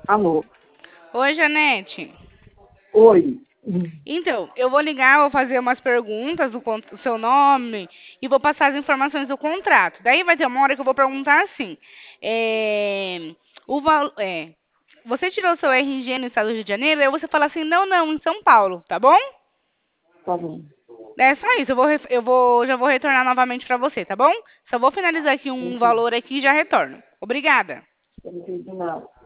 Alô? Oi, Janete. Oi. Então, eu vou ligar, vou fazer umas perguntas do seu nome e vou passar as informações do contrato. Daí vai ter uma hora que eu vou perguntar assim: é, o val, é, você tirou seu RG no estado do Rio de Janeiro? Aí você fala assim: não, não, em São Paulo, tá bom? Tá bom. É só isso, já vou retornar novamente para você, tá bom? Só vou finalizar aqui Não um entendi, valor aqui e já retorno. Obrigada. eu não entendi nada.